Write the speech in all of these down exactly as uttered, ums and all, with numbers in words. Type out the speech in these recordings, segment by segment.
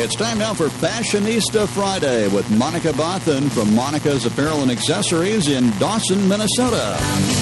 It's time now for Fashionista Friday with Monica Bothan from Monica's Apparel and Accessories in Dawson, Minnesota.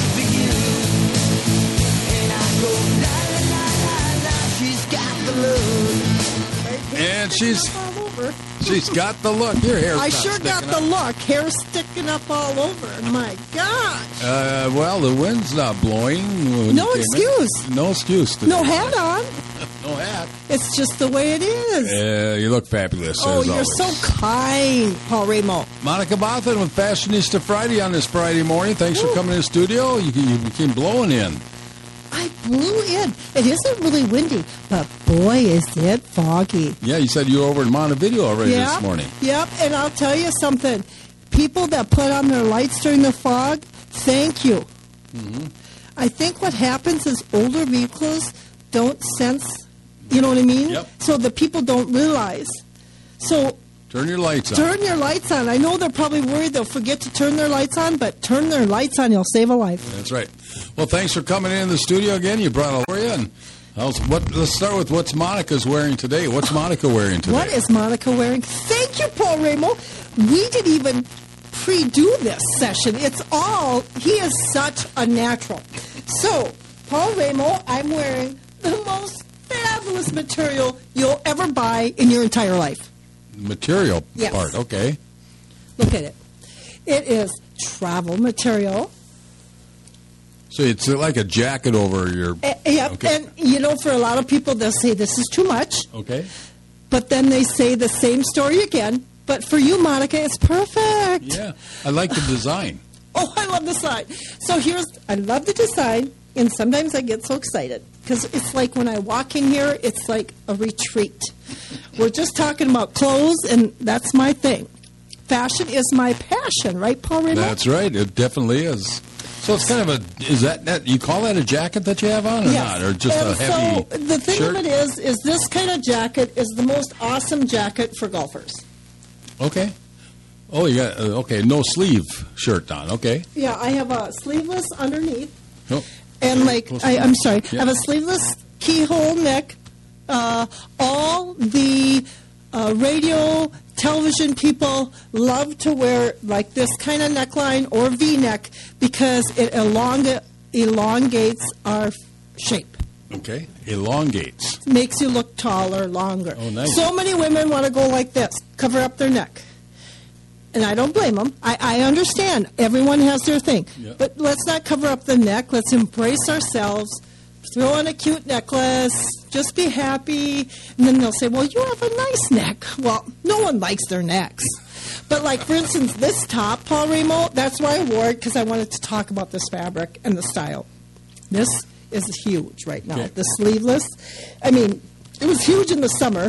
And she's she's got the look. Your hair's I not sure got sticking the up. look. Hair sticking up all over. My gosh. Uh, well, the wind's not blowing. when No you came excuse. in. No excuse. Today. No hat on. No hat. It's just the way it is. Uh, you look fabulous. oh, as you're always. so kind, Paul Ramo. Monica Bothan with Fashionista Friday on this Friday morning. Thanks Ooh. for coming to the studio. You, you came blowing in. I blew in. It isn't really windy, but boy, is it foggy. Yeah, you said you were over in Montevideo already Yep, this morning. Yep, and I'll tell you something. People that put on their lights during the fog, thank you. Mm-hmm. I think what happens is older vehicles don't sense, you know what I mean? Yep. So the people don't realize. So Turn your lights on. turn your lights on. I know they're probably worried they'll forget to turn their lights on, but turn their lights on, you'll save a life. That's right. Well, thanks for coming in the studio again. You brought a for you. And how's- what, let's start with what's Monica's wearing today. What's Monica wearing today? What is Monica wearing? Thank you, Paul Ramo. We didn't even pre-do this session. It's all, he is such a natural. So, Paul Ramo, I'm wearing the most fabulous material you'll ever buy in your entire life. Material Yes. part, okay. Look at it. It is travel material. So it's like a jacket over your... Uh, yep. Okay. And, you know, for a lot of people, they'll say this is too much. Okay. But then they say the same story again. But for you, Monica, it's perfect. Yeah. I like the design. Oh, I love the design. So here's, I love the design, and sometimes I get so excited because it's like when I walk in here, it's like a retreat. We're just talking about clothes, and that's my thing. Fashion is my passion, right, Paul Ramo? That's right. It definitely is. So it's kind of a... Is that... that you call that a jacket that you have on or Yes. not? Or just and a heavy so the thing shirt? of it is, is this kind of jacket is the most awesome jacket for golfers. Okay. Oh, you got... Uh, okay, no sleeve shirt on. Okay. Yeah, I have a sleeveless underneath. Oh. And like, Close I, enough. I'm sorry, Yeah. I have a sleeveless keyhole neck. Uh, all the uh, radio, television people love to wear like this kind of neckline or V-neck because it elonga- elongates our shape. Okay. Elongates. Makes you look taller, longer. Oh, nice. So many women want to go like this, cover up their neck. And I don't blame them. I, I understand. Everyone has their thing. Yeah. But let's not cover up the neck. Let's embrace ourselves. Throw on a cute necklace. Just be happy. And then they'll say, well, you have a nice neck. Well, no one likes their necks. But like, for instance, this top, Paul Ramo, that's why I wore it because I wanted to talk about this fabric and the style. This is huge right now. Okay. The sleeveless. I mean, it was huge in the summer.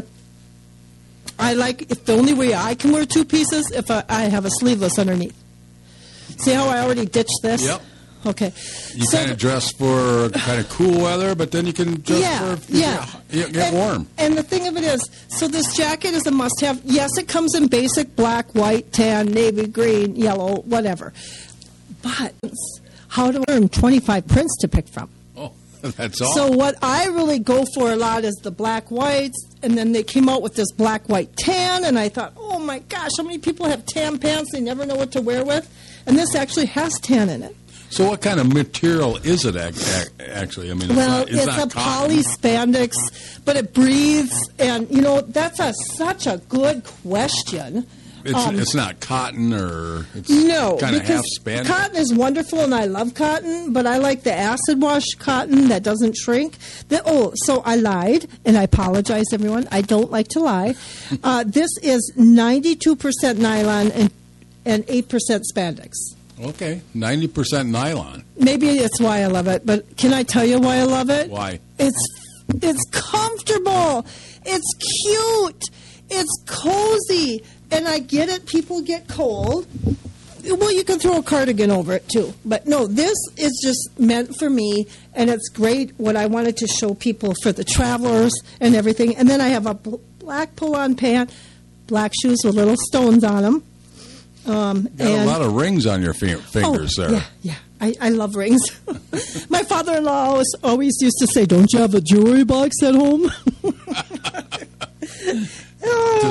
I like, if the only way I can wear two pieces, if I, I have a sleeveless underneath. See how I already ditched this? Yep. Okay. You So kind the- of dress for kind of cool weather, but then you can dress yeah, for... yeah. You get and, warm. And the thing of it is, so this jacket is a must-have. Yes, it comes in basic black, white, tan, navy, green, yellow, whatever. But how to earn twenty-five prints to pick from? Oh, that's all. So what I really go for a lot is the black whites, and then they came out with this black white tan, and I thought, oh my gosh, how many people have tan pants they never know what to wear with? And this actually has tan in it. So what kind of material is it ac- ac- actually? I mean, it's Well, not, it's, it's not a cotton. poly spandex, but it breathes, and you know that's a such a good question. It's, Um, it's not cotton or it's No, kind of half because spandex. cotton is wonderful, and I love cotton, but I like the acid wash cotton that doesn't shrink. The, oh, so I lied, and I apologize, everyone. I don't like to lie. Uh, this is ninety-two percent nylon and and eight percent spandex. Okay, ninety percent nylon. Maybe it's why I love it, but can I tell you why I love it? Why? It's it's comfortable. It's cute. It's cozy. And I get it, people get cold. Well, you can throw a cardigan over it too. But no, this is just meant for me, and it's great what I wanted to show people for the travelers and everything. And then I have a bl- black pull-on pant, black shoes with little stones on them. Um, Got and a lot of rings on your fi- fingers oh, there. Yeah, yeah. I, I love rings. My father-in-law always, always used to say, don't you have a jewelry box at home? To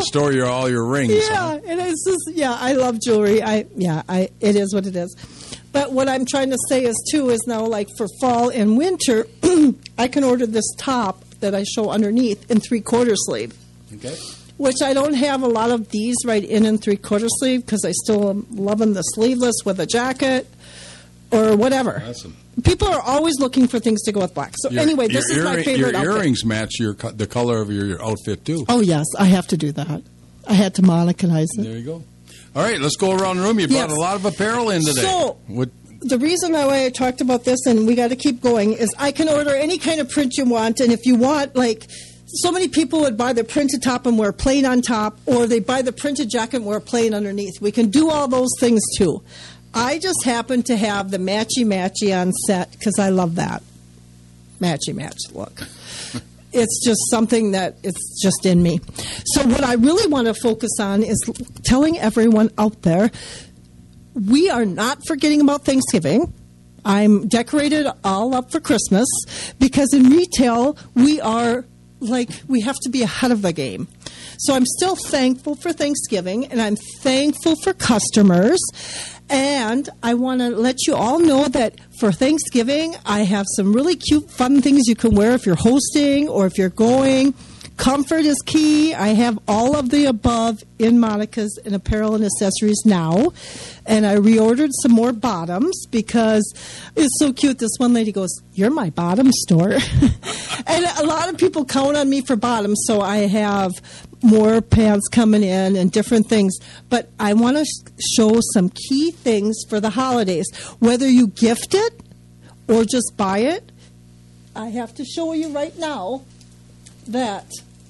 store your all your rings. Yeah, huh? and it's just yeah, I love jewelry. I yeah, I it is what it is. But what I'm trying to say is too is now like for fall and winter, I can order this top that I show underneath in three quarter sleeve. Okay. Which I don't have a lot of these right in in three quarter sleeve because I still am loving the sleeveless with a jacket or whatever. Awesome. People are always looking for things to go with black. So Your, anyway, this your is my earring- favorite Your outfit. earrings match your co- the color of your, your outfit too. Oh yes, I have to do that. I had to Monicanize it. There you go. All right, let's go around the room. You brought Yes. a lot of apparel in today. So- what? The reason why I talked about this, and we got to keep going, is I can order any kind of print you want, and if you want, like, so many people would buy the printed top and wear plain on top, or they buy the printed jacket and wear plain underneath. We can do all those things too. I just happen to have the matchy-matchy on set because I love that matchy-match look. It's just something that it's just in me. So what I really want to focus on is telling everyone out there, we are not forgetting about Thanksgiving. I'm decorated all up for Christmas because in retail, we are like, we have to be ahead of the game. So I'm still thankful for Thanksgiving and I'm thankful for customers. And I want to let you all know that for Thanksgiving, I have some really cute, fun things you can wear if you're hosting or if you're going. Comfort is key. I have all of the above in Monica's in apparel and accessories now. And I reordered some more bottoms because it's so cute. This one lady goes, "You're my bottom store." And a lot of people count on me for bottoms, so I have more pants coming in and different things. But I want to show some key things for the holidays. Whether you gift it or just buy it, I have to show you right now that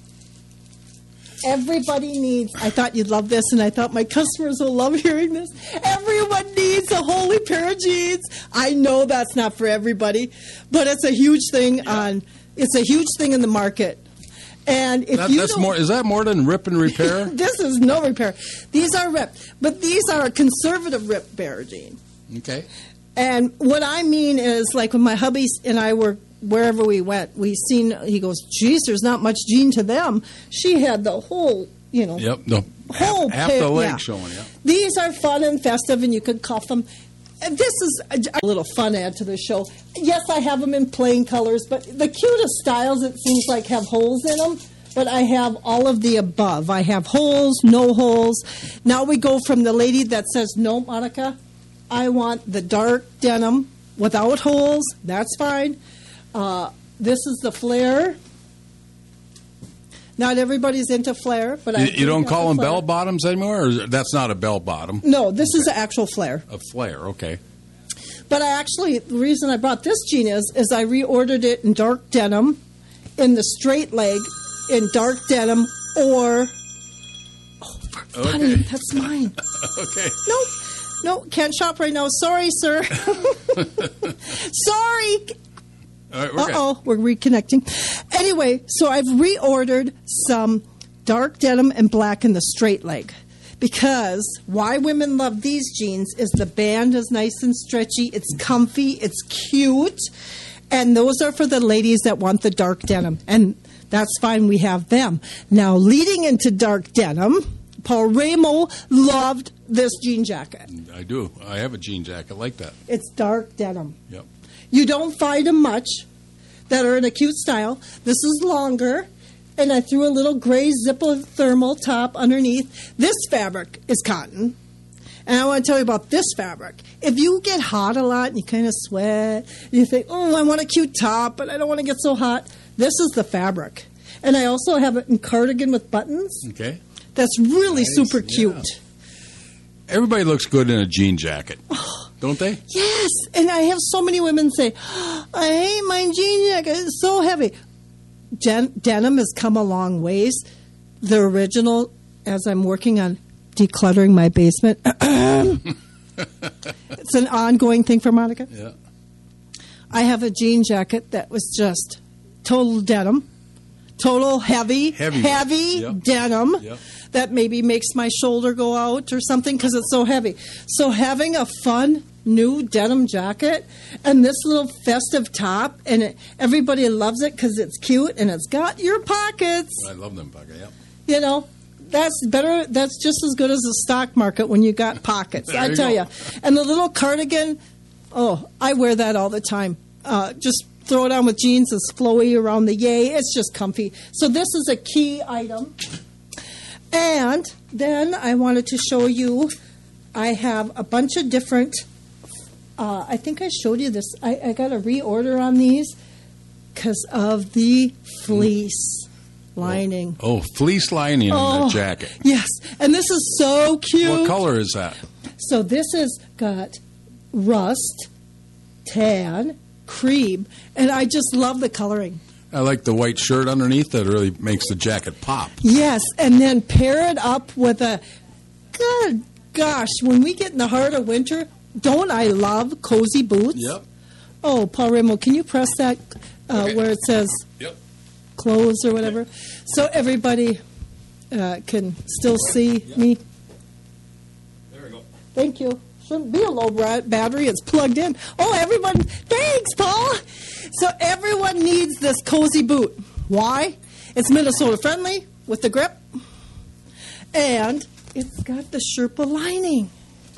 everybody needs, I thought you'd love this, and I thought my customers will love hearing this. Everyone needs a holy pair of jeans. I know that's not for everybody, but it's a huge thing Yeah. on, it's a huge thing in the market. And if That, you that's don't, more. Is that more than rip and repair? this is no repair. These are rip, but these are a conservative rip bearer jean. Okay. And what I mean is, like when my hubby and I were wherever we went, we seen. He goes, "Geez, there's not much jean to them." She had the whole, you know, Yep. No. whole half, half pair- the leg yeah. showing. Yeah. These are fun and festive, and you could cuff them. And this is a, a little fun add to the show. Yes, I have them in plain colors, but the cutest styles, it seems like, have holes in them. But I have all of the above. I have holes, no holes. Now we go from the lady that says, "No, Monica, I want the dark denim without holes." That's fine. Uh, this is the flare. Not everybody's into flare, but I You, you do don't have call the them flare. bell bottoms anymore, or is- that's not a bell bottom? No, this is the actual flare. A flare. Okay. But I actually, the reason I brought this jean is, is I reordered it in dark denim, in the straight leg, in dark denim, or oh, for funny, Okay. that's mine. Okay. No, no, can't shop right now. Sorry, sir. Sorry. All right, we're Uh good. oh, we're reconnecting. Anyway, so I've reordered some dark denim and black in the straight leg. Because why women love these jeans is the band is nice and stretchy, it's comfy, it's cute, and those are for the ladies that want the dark denim. And that's fine, we have them. Now, leading into dark denim, Paul Ramo loved this jean jacket. I do. I have a jean jacket like that. It's dark denim. Yep. You don't find them much that are in a cute style. This is longer, and I threw a little gray zipper thermal top underneath. This fabric is cotton, and I want to tell you about this fabric. If you get hot a lot and you kind of sweat, and you think, "Oh, I want a cute top, but I don't want to get so hot," this is the fabric. And I also have it in cardigan with buttons. Okay. That's really Nice, super yeah. cute. Everybody looks good in a jean jacket, don't they? Yes, and I have so many women say, "I hate my jean jacket; it's so heavy." Den- denim has come a long ways. The original, as I'm working on decluttering my basement, it's an ongoing thing for Monica. Yeah. I have a jean jacket that was just total denim, total heavy, Heavy. heavy Yep. denim. Yep. That maybe makes my shoulder go out or something because it's so heavy. So having a fun new denim jacket and this little festive top, and it, everybody loves it because it's cute and it's got your pockets. I love them, Bucket. Yep. You know, that's better. That's just as good as the stock market when you got pockets. I you tell go. you. And the little cardigan, oh, I wear that all the time. Uh, just throw it on with jeans. It's flowy around the yay. It's just comfy. So this is a key item. And then I wanted to show you, I have a bunch of different, uh, I think I showed you this. I, I got a reorder on these because of the fleece lining. Oh, fleece lining Oh, in the jacket. Yes, and this is so cute. What color is that? So this has got rust, tan, cream, and I just love the coloring. I like the white shirt underneath. That really makes the jacket pop. Yes, and then pair it up with a, good gosh, when we get in the heart of winter, don't I love cozy boots? Yep. Oh, Paul Ramo, can you press that uh, Okay. where it says Yep. clothes or whatever, so everybody uh, can still see me? There we go. Thank you. Shouldn't be a low bra- battery. It's plugged in. Oh, everyone, thanks, Paul. So everyone needs this cozy boot. Why? It's Minnesota friendly with the grip, and it's got the Sherpa lining. All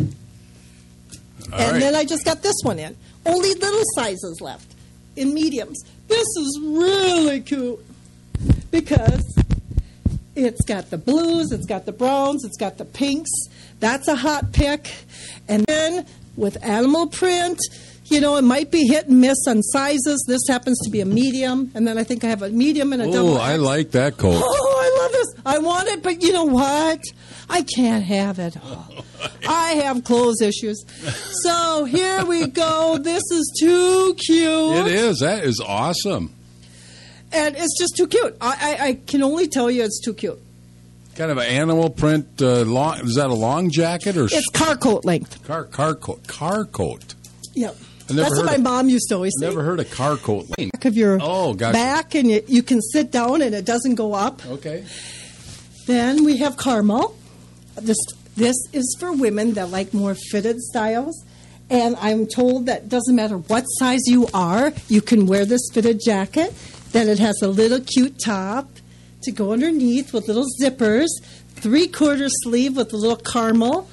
and right. then I just got this one in. Only little sizes left in mediums. This is really cute because it's got the blues, it's got the browns, it's got the pinks. That's a hot pick. And then with animal print, you know, it might be hit and miss on sizes. This happens to be a medium. And then I think I have a medium and a double. Oh, I like that coat. Oh, I love this. I want it, but you know what? I can't have it. Oh, I have clothes issues. So here we go. This is too cute. It is. That is awesome. And it's just too cute. I, I, I can only tell you it's too cute. Kind of an animal print. Uh, long, is that a long jacket or It's car coat length. car car coat? Car coat. Yep. I never That's what heard my of- mom used to always say. Never heard of car coat. Back of your Oh, gotcha. back, and you, you can sit down and it doesn't go up. Okay. Then we have caramel. This this is for women that like more fitted styles. And I'm told that doesn't matter what size you are, you can wear this fitted jacket. Then it has a little cute top to go underneath with little zippers, three-quarter sleeve with a little caramel.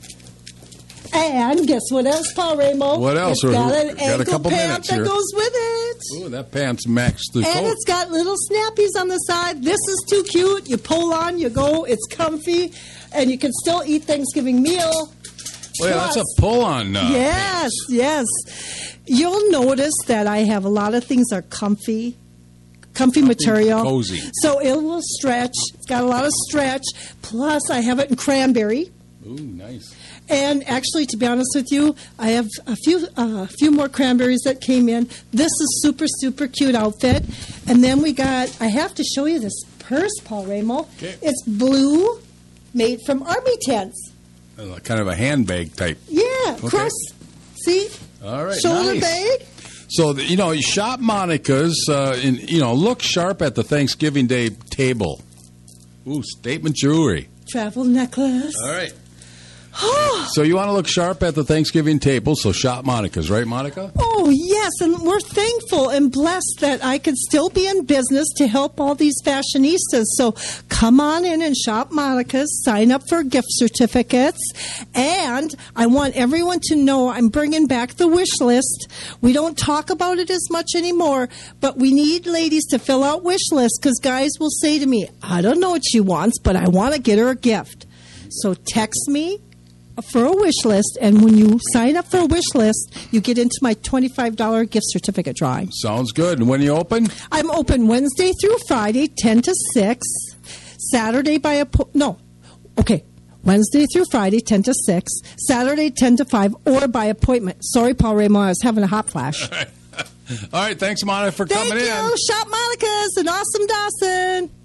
And guess what else, Paul Ramo? What else? It's got an Got a ankle couple pant minutes that here. goes with it. Ooh, that pants matches the And coat. it's got little snappies on the side. This is too cute. You pull on, you go. It's comfy. And you can still eat Thanksgiving meal. Oh, yeah, that's a Plus- pull-on. Uh, Yes, yes. You'll notice that I have a lot of things are comfy, comfy, material. cozy. So it will stretch. It's got a lot of stretch. Plus, I have it in cranberry. Ooh, nice. And actually, to be honest with you, I have a few uh, few more cranberries that came in. This is super, super cute outfit. And then we got, I have to show you this purse, Paul Ramo. Okay. It's blue, made from army tents. Uh, kind of a handbag type. Yeah, cross, see? All right, Shoulder nice. bag. So, the- you know, you shop Monica's, uh, in, you know, look sharp at the Thanksgiving Day table. Ooh, statement jewelry. Travel necklace. All right. So you want to look sharp at the Thanksgiving table, so shop Monica's, right, Monica? Oh, yes, and we're thankful and blessed that I could still be in business to help all these fashionistas. So come on in and shop Monica's, sign up for gift certificates, and I want everyone to know I'm bringing back the wish list. We don't talk about it as much anymore, but we need ladies to fill out wish lists because guys will say to me, I don't know what she wants, but I want to get her a gift. So text me for a wish list, and when you sign up for a wish list, you get into my twenty-five dollars gift certificate drawing. Sounds good. And when you open? I'm open Wednesday through Friday, ten to six. Saturday by a no, okay, Wednesday through Friday, ten to six. Saturday, ten to five, or by appointment. Sorry, Paul Raymond, I was having a hot flash. All right. Thanks, Monica, for Thank coming you. in. Shop Monica's in Awesome Dawson.